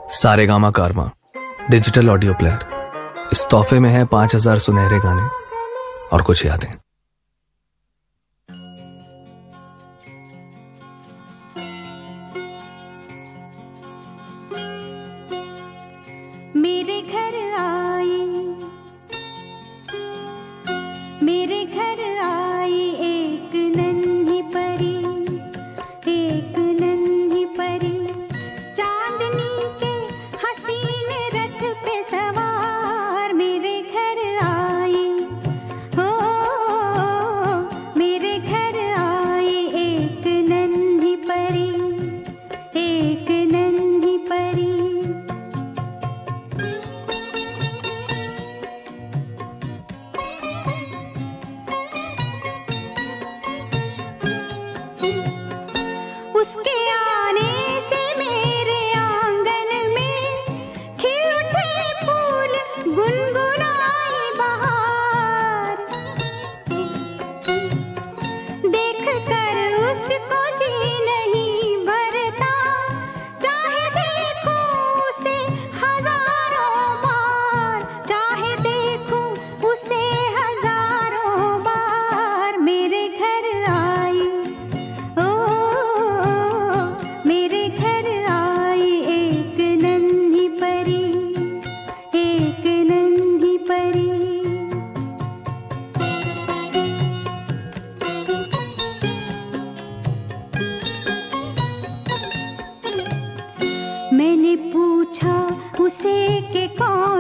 सारेगामा कारवां digital audio player. इस तोहफे में है 5000 सुनहरे गाने और कुछ यादें। मेरे घर आई, मेरे घर आई एक नन्ही परी, एक नन्ही परी, चांदनी के हसीन रथ पे सवार। मेरे घर आई, हो मेरे घर आई एक नन्ही परी, एक नन्ही परी। उसके आने से मेरे आंगन में खिल उठे फूल, गुनगुनाई बहार। देख कर उसको जी नहीं भरता, चाहे देखूं उसे हजारों बार, चाहे देखूं उसे हजारों बार। मेरे घर आई, ओ मेरे घर आई एक नन्ही परी, एक नन्ही परी। मैंने पूछा उसे कि कौन